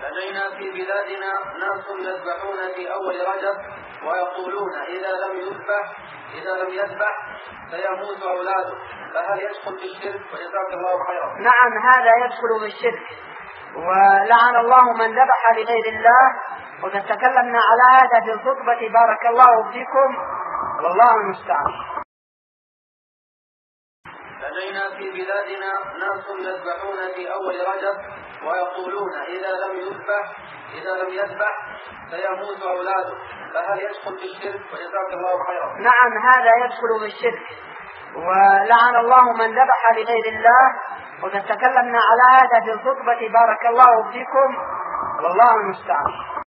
لدينا في بلادنا ناس يذبحون في أول رجب ويقولون إذا لم يذبح سيموت أولاده، فهل يدخل في الشرك؟ وجزاك الله خيرا. نعم، هذا يدخل في الشرك، ولعن الله من ذبح لغير الله، وقد تكلمنا على هذا في الخطبة بارك الله فيكم، والله المستعان. لدينا في بلادنا ناس يذبحون في أول رجب ويقولون إذا لم يذبح سيموت أولاده، فهل يدخل في الشرك؟ وجزاك الله خيرا. نعم، هذا يدخل في الشرك، ولعن الله من ذبح لغير الله، وقد تكلمنا على هذا في الخطبة بارك الله فيكم، والله المستعان.